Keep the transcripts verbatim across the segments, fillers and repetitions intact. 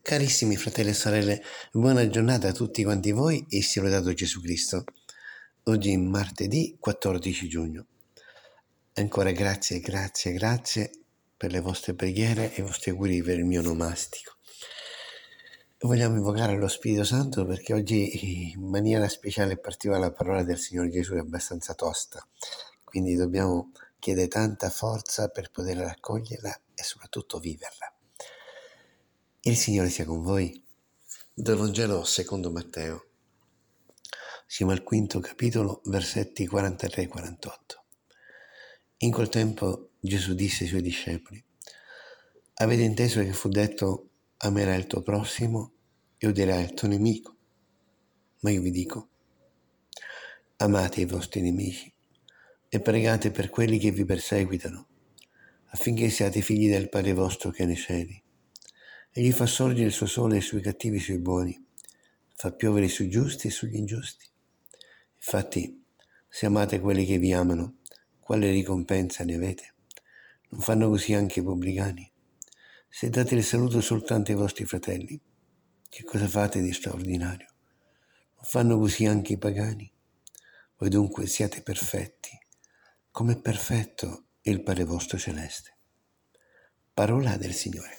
Carissimi fratelli e sorelle, buona giornata a tutti quanti voi e sia lodato Gesù Cristo. Oggi è martedì quattordici giugno. Ancora grazie, grazie, grazie per le vostre preghiere e i vostri auguri per il mio nomastico. Vogliamo invocare lo Spirito Santo perché oggi in maniera speciale e particolare la parola del Signore Gesù è abbastanza tosta, quindi dobbiamo chiedere tanta forza per poter raccoglierla e soprattutto viverla. Il Signore sia con voi. Dal Vangelo secondo Matteo. Siamo al quinto capitolo, versetti quarantatré e quarantotto. In quel tempo Gesù disse ai suoi discepoli: avete inteso che fu detto amerai il tuo prossimo e odierai il tuo nemico? Ma io vi dico, amate i vostri nemici e pregate per quelli che vi perseguitano, affinché siate figli del Padre vostro che è nei cieli. Egli fa sorgere il suo sole sui cattivi e sui buoni, fa piovere sui giusti e sugli ingiusti. Infatti, se amate quelli che vi amano, quale ricompensa ne avete? Non fanno così anche i pubblicani? Se date il saluto soltanto ai vostri fratelli, che cosa fate di straordinario? Non fanno così anche i pagani? Voi dunque siate perfetti, come è perfetto il Padre vostro celeste. Parola del Signore.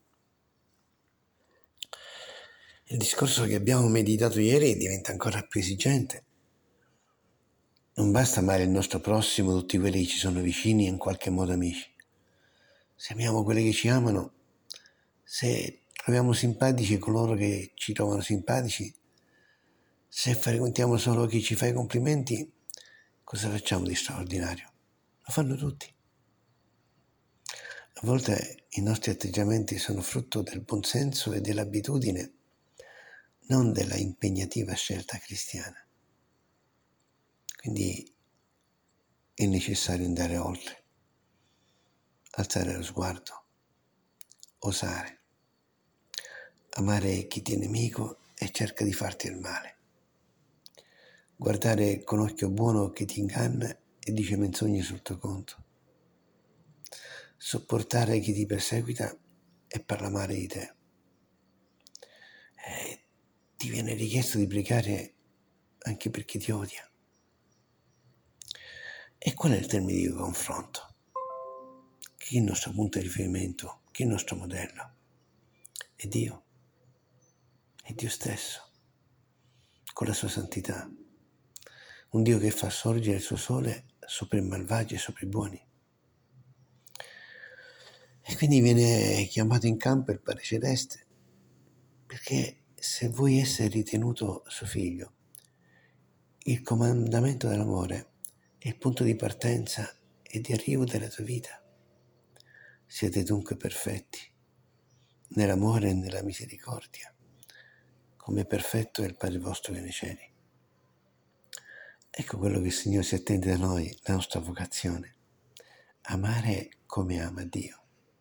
Il discorso che abbiamo meditato ieri diventa ancora più esigente. Non basta amare il nostro prossimo, tutti quelli che ci sono vicini e in qualche modo amici. Se amiamo quelli che ci amano, se troviamo simpatici coloro che ci trovano simpatici, se frequentiamo solo chi ci fa i complimenti, cosa facciamo di straordinario? Lo fanno tutti. A volte i nostri atteggiamenti sono frutto del buonsenso e dell'abitudine, non della impegnativa scelta cristiana. Quindi è necessario andare oltre, alzare lo sguardo, osare, amare chi ti è nemico e cerca di farti il male, guardare con occhio buono chi ti inganna e dice menzogne sul tuo conto, sopportare chi ti perseguita e parla male di te. E ti viene richiesto di pregare anche per chi ti odia. E qual è il termine di confronto? Chi è il nostro punto di riferimento? Chi è il nostro modello? È Dio. È Dio stesso, con la sua santità. Un Dio che fa sorgere il suo sole sopra i malvagi e sopra i buoni. E quindi viene chiamato in campo il Padre Celeste, perché se vuoi essere ritenuto suo figlio, il comandamento dell'amore è il punto di partenza e di arrivo della tua vita. Siete dunque perfetti, nell'amore e nella misericordia, come perfetto è il Padre vostro che è nei cieli. Ecco quello che il Signore si attende da noi, la nostra vocazione, amare come ama Dio.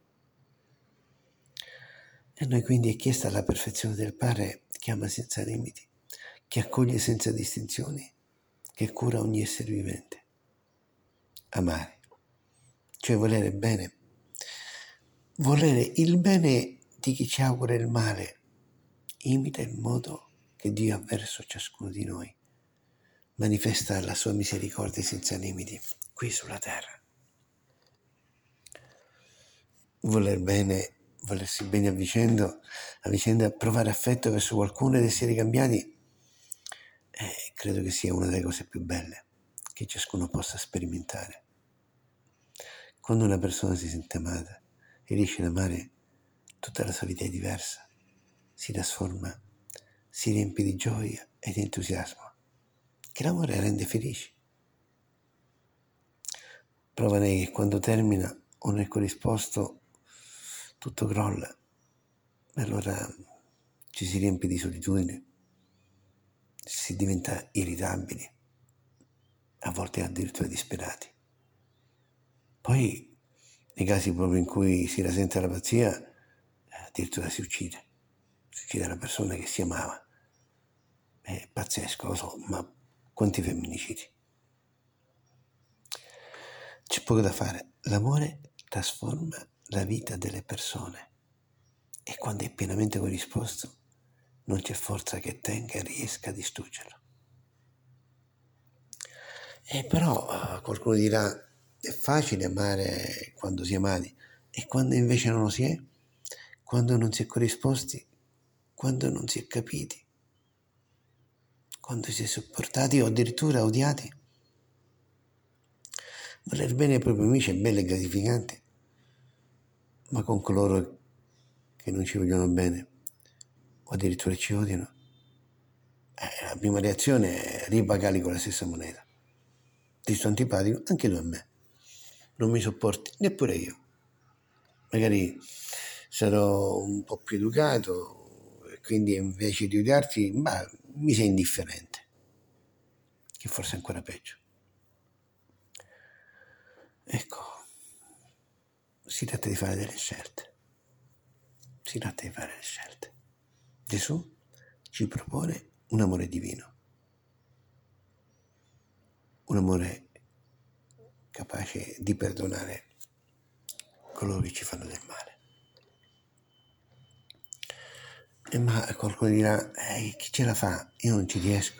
E noi quindi è chiesta la perfezione del Padre che ama senza limiti, che accoglie senza distinzioni, che cura ogni essere vivente. Amare, cioè volere bene, volere il bene di chi ci augura il male, imita il modo che Dio ha verso ciascuno di noi, manifesta la sua misericordia senza limiti qui sulla terra. Voler bene, volersi bene a vicenda, a vicenda, provare affetto verso qualcuno ed essere cambiati, eh, credo che sia una delle cose più belle che ciascuno possa sperimentare. Quando una persona si sente amata e riesce ad amare, tutta la sua vita è diversa, si trasforma, si riempie di gioia e di entusiasmo, che l'amore rende felici. Prova lei che quando termina o nel corrisposto tutto crolla, e allora ci si riempie di solitudine, si diventa irritabili, a volte addirittura disperati. Poi, nei casi proprio in cui si rasenta la pazzia, addirittura si uccide, si uccide la persona che si amava. È pazzesco, lo so, ma quanti femminicidi. C'è poco da fare. L'amore trasforma la vita delle persone e quando è pienamente corrisposto non c'è forza che tenga e riesca a distruggerlo. E però qualcuno dirà, è facile amare quando si è amati, e quando invece non lo si è, quando non si è corrisposti, quando non si è capiti, quando si è sopportati o addirittura odiati. Voler bene ai propri amici è bello e gratificante, ma con coloro che non ci vogliono bene o addirittura ci odiano, eh, la prima reazione è ripagarli con la stessa moneta. Ti sto antipatico, anche tu a me. Non mi sopporti, neppure io. Magari sarò un po' più educato e quindi invece di odiarti, ma mi sei indifferente, che forse è ancora peggio. Ecco, si tratta di fare delle scelte. Si tratta di fare le scelte. Gesù ci propone un amore divino, un amore capace di perdonare coloro che ci fanno del male. E ma qualcuno dirà, eh, chi ce la fa? Io non ci riesco.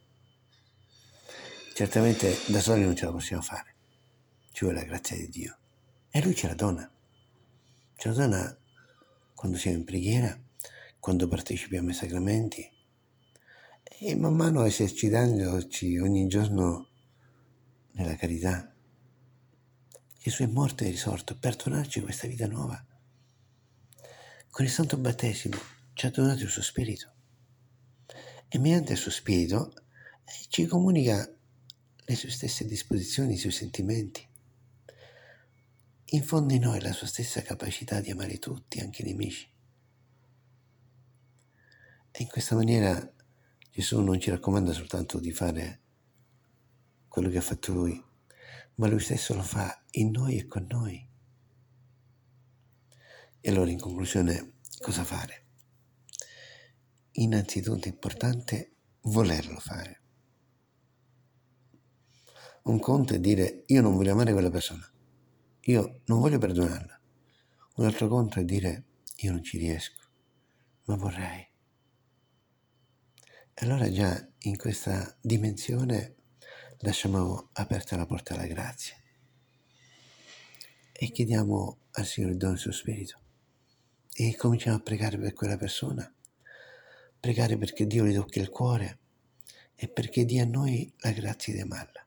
Certamente da soli non ce la possiamo fare, ci vuole la grazia di Dio. E Lui ce la dona. Ce la dona quando siamo in preghiera, quando partecipiamo ai sacramenti e man mano esercitandoci ogni giorno nella carità. Gesù è morto e risorto per donarci questa vita nuova. Con il Santo Battesimo ci ha donato il suo Spirito e mediante il suo Spirito ci comunica le sue stesse disposizioni, i suoi sentimenti. Infonde in noi la sua stessa capacità di amare tutti, anche i nemici. E in questa maniera Gesù non ci raccomanda soltanto di fare quello che ha fatto Lui, ma Lui stesso lo fa in noi e con noi. E allora in conclusione cosa fare? Innanzitutto è importante volerlo fare. Un conto è dire io non voglio amare quella persona, io non voglio perdonarla. Un altro conto è dire io non ci riesco, ma vorrei. E allora già in questa dimensione lasciamo aperta la porta alla grazia e chiediamo al Signore il dono del suo Spirito e cominciamo a pregare per quella persona, pregare perché Dio le tocchi il cuore e perché dia a noi la grazia di amarla.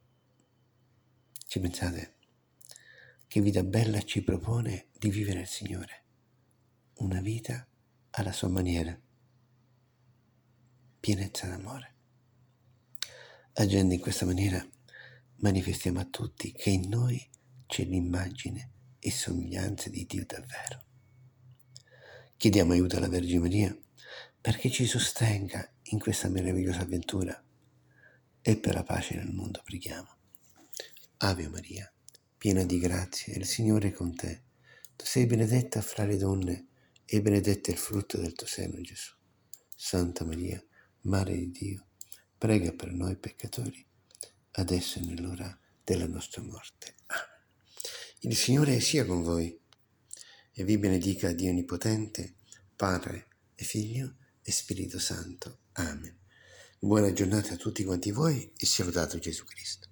Ci pensate che vita bella ci propone di vivere il Signore, una vita alla sua maniera, pienezza d'amore. Agendo in questa maniera manifestiamo a tutti che in noi c'è l'immagine e somiglianza di Dio davvero. Chiediamo aiuto alla Vergine Maria perché ci sostenga in questa meravigliosa avventura e per la pace nel mondo preghiamo. Ave Maria, piena di grazia, il Signore è con te. Tu sei benedetta fra le donne e benedetto è il frutto del tuo seno, Gesù. Santa Maria, Madre di Dio, prega per noi peccatori, adesso e nell'ora della nostra morte. Amen. Il Signore sia con voi e vi benedica Dio Onnipotente, Padre e Figlio e Spirito Santo. Amen. Buona giornata a tutti quanti voi e sia lodato Gesù Cristo.